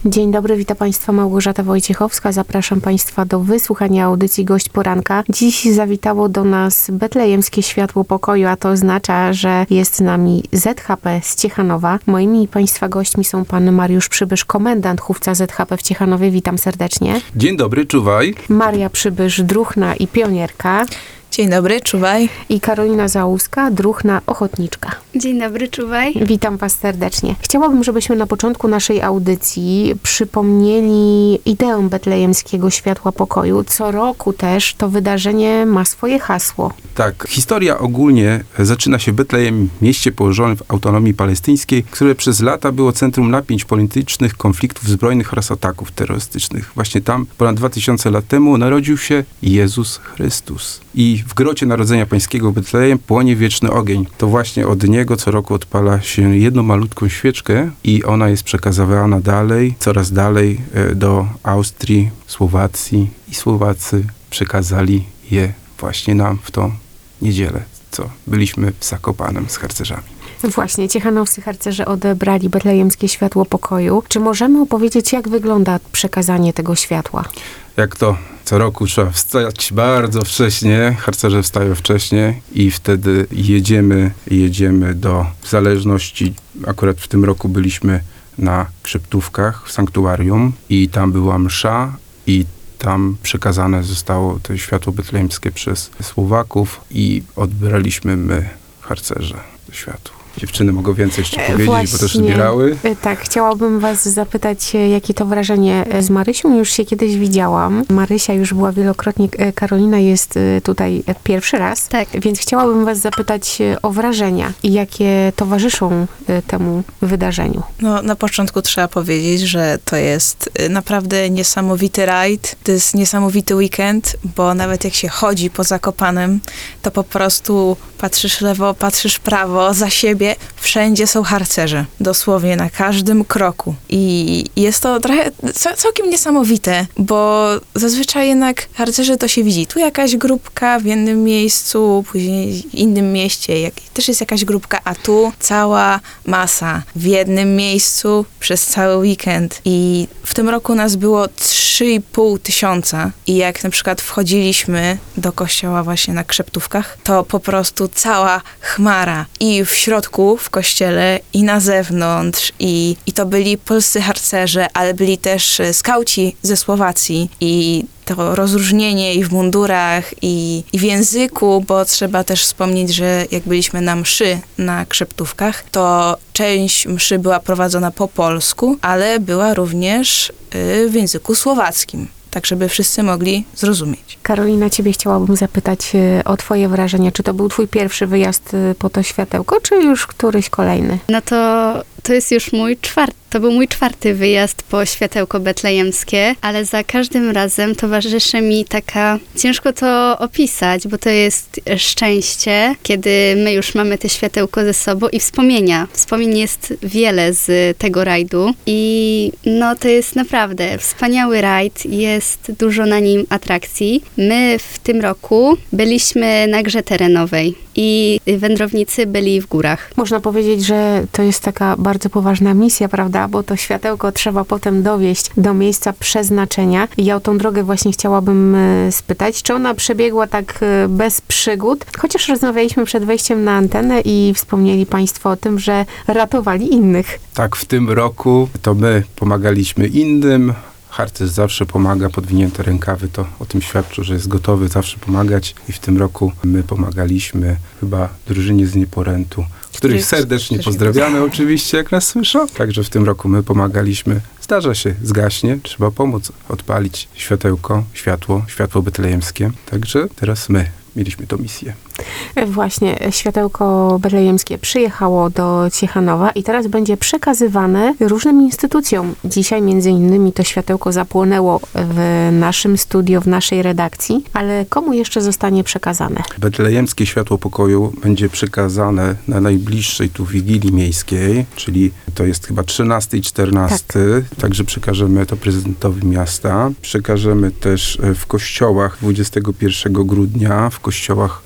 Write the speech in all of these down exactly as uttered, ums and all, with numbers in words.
Dzień dobry, witam Państwa, Małgorzata Wojciechowska. Zapraszam Państwa do wysłuchania audycji Gość Poranka. Dziś zawitało do nas Betlejemskie Światło Pokoju, a to oznacza, że jest z nami Z H P z Ciechanowa. Moimi i Państwa gośćmi są pan Mariusz Przybysz, komendant chówca Z H P w Ciechanowie. Witam serdecznie. Dzień dobry, czuwaj. Maria Przybysz, druhna i pionierka. Dzień dobry, czuwaj. I Karolina Załuska, druhna ochotniczka. Dzień dobry, czuwaj. Witam Was serdecznie. Chciałabym, żebyśmy na początku naszej audycji przypomnieli ideę Betlejemskiego Światła Pokoju. Co roku też to wydarzenie ma swoje hasło. Tak, historia ogólnie zaczyna się w Betlejem, mieście położonym w autonomii palestyńskiej, które przez lata było centrum napięć politycznych, konfliktów zbrojnych oraz ataków terrorystycznych. Właśnie tam ponad dwa tysiące lat temu narodził się Jezus Chrystus. I w grocie Narodzenia Pańskiego Betlejem płonie wieczny ogień. To właśnie od niego co roku odpala się jedną malutką świeczkę i ona jest przekazywana dalej, coraz dalej do Austrii, Słowacji i Słowacy przekazali je właśnie nam w tą niedzielę, co byliśmy w Zakopanem z harcerzami. Właśnie, ciechanowscy harcerze odebrali Betlejemskie Światło Pokoju. Czy możemy opowiedzieć, jak wygląda przekazanie tego światła? Jak to co roku trzeba wstać bardzo wcześnie, harcerze wstają wcześnie i wtedy jedziemy, jedziemy do, w zależności, akurat w tym roku byliśmy na Krzeptówkach w sanktuarium i tam była msza i tam przekazane zostało to światło betlejemskie przez Słowaków i odbieraliśmy my, harcerze, to światło. Dziewczyny mogą więcej jeszcze powiedzieć, Właśnie, bo też zbierały. Tak, chciałabym was zapytać, jakie to wrażenie. Z Marysią już się kiedyś widziałam. Marysia już była wielokrotnie, Karolina jest tutaj pierwszy raz. Tak. Więc chciałabym was zapytać o wrażenia i jakie towarzyszą temu wydarzeniu. No, na początku trzeba powiedzieć, że to jest naprawdę niesamowity rajd. To jest niesamowity weekend, bo nawet jak się chodzi po Zakopanem, to po prostu patrzysz lewo, patrzysz prawo, za siebie. Wszędzie są harcerze. Dosłownie na każdym kroku. I jest to trochę całkiem niesamowite, bo zazwyczaj jednak harcerze to się widzi. Tu jakaś grupka w jednym miejscu, później w innym mieście jak, też jest jakaś grupka, a tu cała masa w jednym miejscu przez cały weekend. I w tym roku nas było trzy i pół tysiąca. I jak na przykład wchodziliśmy do kościoła właśnie na Krzeptówkach, to po prostu cała chmara i w środku w kościele i na zewnątrz i, i to byli polscy harcerze, ale byli też skauci ze Słowacji i to rozróżnienie i w mundurach i, i w języku, bo trzeba też wspomnieć, że jak byliśmy na mszy na Krzeptówkach, to część mszy była prowadzona po polsku, ale była również y, w języku słowackim. Tak, żeby wszyscy mogli zrozumieć. Karolina, ciebie chciałabym zapytać o twoje wrażenia. Czy to był twój pierwszy wyjazd po to światełko, czy już któryś kolejny? No to, to jest już mój czwarty. To był mój czwarty wyjazd po światełko betlejemskie, ale za każdym razem towarzyszy mi taka, ciężko to opisać, bo to jest szczęście, kiedy my już mamy te światełko ze sobą i wspomnienia. Wspomnień jest wiele z tego rajdu i no to jest naprawdę wspaniały rajd, jest dużo na nim atrakcji. My w tym roku byliśmy na grze terenowej i wędrownicy byli w górach. Można powiedzieć, że to jest taka bardzo poważna misja, prawda? Bo to światełko trzeba potem dowieźć do miejsca przeznaczenia. I ja o tą drogę właśnie chciałabym spytać, czy ona przebiegła tak bez przygód? Chociaż rozmawialiśmy przed wejściem na antenę i wspomnieli Państwo o tym, że ratowali innych. Tak, w tym roku to my pomagaliśmy innym. Harcerz zawsze pomaga, podwinięte rękawy, to o tym świadczy, że jest gotowy zawsze pomagać i w tym roku my pomagaliśmy chyba drużynie z Nieporętu, których serdecznie pozdrawiamy oczywiście, jak nas słyszą. Także w tym roku my pomagaliśmy. Zdarza się, zgaśnie, trzeba pomóc odpalić światełko, światło, światło betlejemskie. Także teraz my mieliśmy tę misję. Właśnie, światełko betlejemskie przyjechało do Ciechanowa i teraz będzie przekazywane różnym instytucjom. Dzisiaj między innymi to światełko zapłonęło w naszym studio, w naszej redakcji, ale komu jeszcze zostanie przekazane? Betlejemskie Światło Pokoju będzie przekazane na najbliższej tu Wigilii Miejskiej, czyli to jest chyba trzynasty i czternasty, tak. Także przekażemy to prezydentowi miasta. Przekażemy też w kościołach dwudziestego pierwszego grudnia, w kościołach tu w Ciechanowie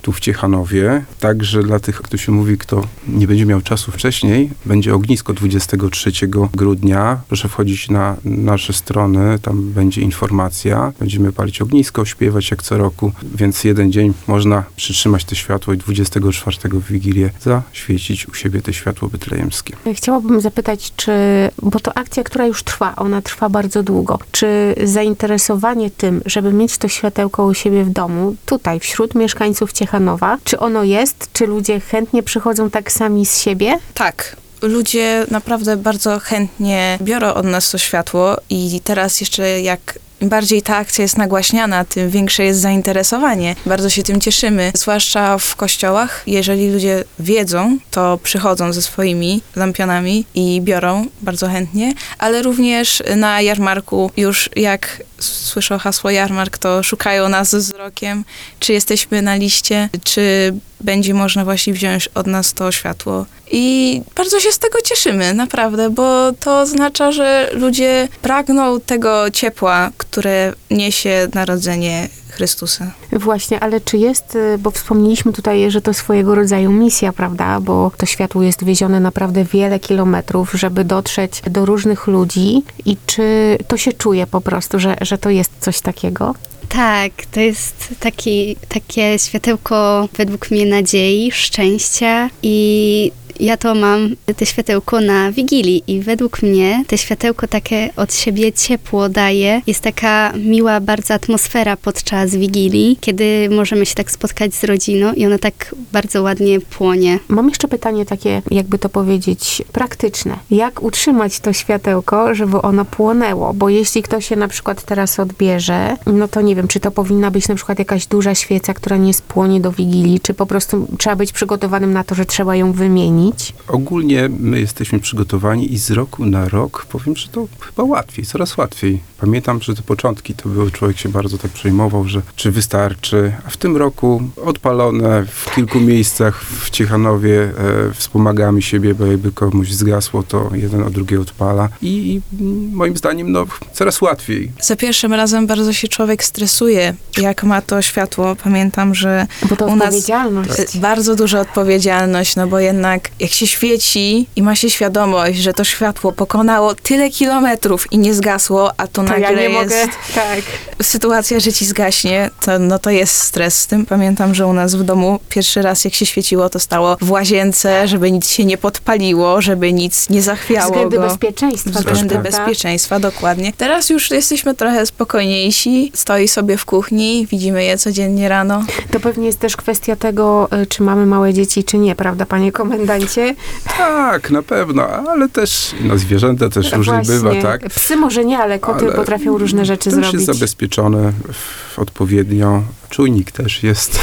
Ciechanowie. Także dla tych, kto się mówi, kto nie będzie miał czasu wcześniej, będzie ognisko dwudziestego trzeciego grudnia. Proszę wchodzić na nasze strony, tam będzie informacja. Będziemy palić ognisko, śpiewać jak co roku, więc jeden dzień można przytrzymać to światło i dwudziestego czwartego w Wigilię zaświecić u siebie te światło betlejemskie. Chciałabym zapytać, czy, bo to akcja, która już trwa, ona trwa bardzo długo, czy zainteresowanie tym, żeby mieć to światełko u siebie w domu, tutaj wśród mieszkańców Ciechanowa, czy ono jest, czy ludzie chętnie przychodzą tak sami z siebie? Tak. Ludzie naprawdę bardzo chętnie biorą od nas to światło i teraz jeszcze jak im bardziej ta akcja jest nagłaśniana, tym większe jest zainteresowanie. Bardzo się tym cieszymy, zwłaszcza w kościołach. Jeżeli ludzie wiedzą, to przychodzą ze swoimi lampionami i biorą bardzo chętnie, ale również na jarmarku już jak słyszą hasło jarmark, to szukają nas ze wzrokiem, czy jesteśmy na liście, czy będzie można właśnie wziąć od nas to światło. I bardzo się z tego cieszymy, naprawdę, bo to oznacza, że ludzie pragną tego ciepła, które niesie narodzenie Chrystusa. Właśnie, ale czy jest, bo wspomnieliśmy tutaj, że to swojego rodzaju misja, prawda, bo to światło jest wiezione naprawdę wiele kilometrów, żeby dotrzeć do różnych ludzi i czy to się czuje po prostu, że, że to jest coś takiego? Tak, to jest taki, takie światełko według mnie nadziei, szczęścia i ja to mam, te światełko na Wigilii i według mnie te światełko takie od siebie ciepło daje. Jest taka miła bardzo atmosfera podczas Wigilii, kiedy możemy się tak spotkać z rodziną i ona tak bardzo ładnie płonie. Mam jeszcze pytanie takie, jakby to powiedzieć, praktyczne. Jak utrzymać to światełko, żeby ono płonęło? Bo jeśli ktoś się na przykład teraz odbierze, no to nie wiem, czy to powinna być na przykład jakaś duża świeca, która nie spłonie do Wigilii, czy po prostu trzeba być przygotowanym na to, że trzeba ją wymienić? Ogólnie my jesteśmy przygotowani i z roku na rok powiem, że to chyba łatwiej, coraz łatwiej. Pamiętam, że te początki to był, człowiek się bardzo tak przejmował, że czy wystarczy, a w tym roku odpalone w kilku miejscach w Ciechanowie e, wspomagamy siebie, bo jakby komuś zgasło, to jeden od drugiego odpala i, i moim zdaniem no coraz łatwiej. Za pierwszym razem bardzo się człowiek stresuje, jak ma to światło. Pamiętam, że Bo to u nas odpowiedzialność. e, bardzo duża odpowiedzialność, no bo jednak jak się świeci i ma się świadomość, że to światło pokonało tyle kilometrów i nie zgasło, a to, To nagle ja nie jest mogę, tak. sytuacja, że ci zgaśnie, to, no to jest stres z tym. Pamiętam, że u nas w domu pierwszy raz jak się świeciło, to stało w łazience, żeby nic się nie podpaliło, żeby nic nie zachwiało Względy go. bezpieczeństwa. też, Względy prawda? bezpieczeństwa, dokładnie. Teraz już jesteśmy trochę spokojniejsi. Stoi sobie w kuchni, widzimy je codziennie rano. To pewnie jest też kwestia tego, y, czy mamy małe dzieci, czy nie, prawda, panie komendancie? Tak, na pewno, ale też no, zwierzęta też różnie Właśnie. bywa, tak? Psy może nie, ale koty Ale potrafią różne rzeczy to już zrobić. jest zabezpieczone w, odpowiednio. Czujnik też jest.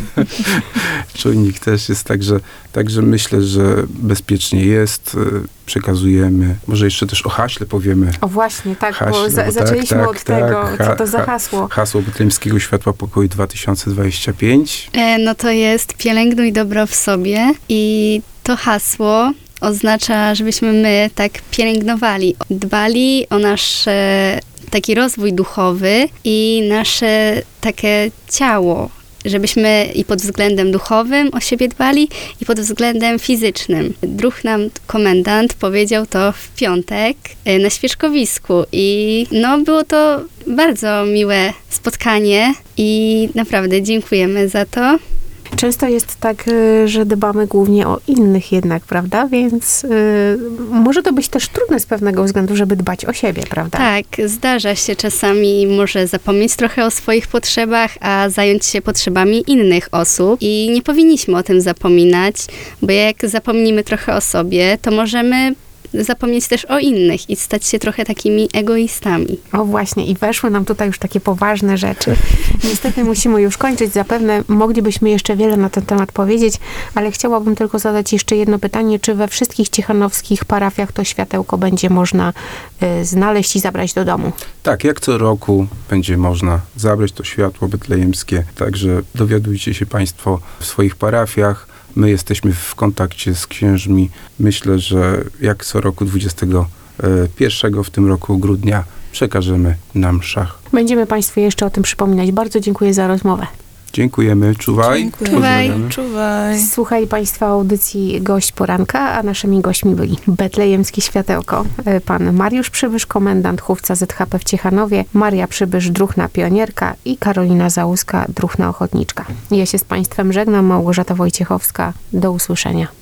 Czujnik też jest, także, także myślę, że bezpiecznie jest. Przekazujemy. Może jeszcze też o haśle powiemy. O właśnie, tak, Haśle, bo za, bo zaczęliśmy tak, od tak, tego, tak. co to za Ha- hasło. Hasło Betlejemskiego Światła Pokoju dwa tysiące dwadzieścia pięć. E, no to jest pielęgnuj dobro w sobie i to hasło oznacza, żebyśmy my tak pielęgnowali, dbali o nasz e, taki rozwój duchowy i nasze takie ciało, żebyśmy i pod względem duchowym o siebie dbali i pod względem fizycznym. Druh nam komendant powiedział to w piątek e, na świeczkowisku i no było to bardzo miłe spotkanie i naprawdę dziękujemy za to. Często jest tak, y, że dbamy głównie o innych jednak, prawda? Więc y, może to być też trudne z pewnego względu, żeby dbać o siebie, prawda? Tak, zdarza się czasami może zapomnieć trochę o swoich potrzebach, a zająć się potrzebami innych osób i nie powinniśmy o tym zapominać, bo jak zapomnimy trochę o sobie, to możemy zapomnieć też o innych i stać się trochę takimi egoistami. O właśnie, i weszły nam tutaj już takie poważne rzeczy. Niestety musimy już kończyć. Zapewne moglibyśmy jeszcze wiele na ten temat powiedzieć, ale chciałabym tylko zadać jeszcze jedno pytanie. Czy we wszystkich ciechanowskich parafiach to światełko będzie można y, znaleźć i zabrać do domu? Tak, jak co roku będzie można zabrać to światło betlejemskie. Także dowiadujcie się Państwo w swoich parafiach. My jesteśmy w kontakcie z księżmi. Myślę, że jak co roku dwudziestego pierwszego w tym roku grudnia przekażemy na mszach. Będziemy Państwu jeszcze o tym przypominać. Bardzo dziękuję za rozmowę. Dziękujemy. Czuwaj. Dziękuję. Czuwaj. Pozdrawiamy. Czuwaj. Słuchali Państwo audycji Gość Poranka, a naszymi gośćmi byli Betlejemskie Światełko, pan Mariusz Przybysz, komendant chówca Z H P w Ciechanowie, Maria Przybysz, druhna pionierka i Karolina Załuska, druhna ochotniczka. Ja się z Państwem żegnam, Małgorzata Wojciechowska. Do usłyszenia.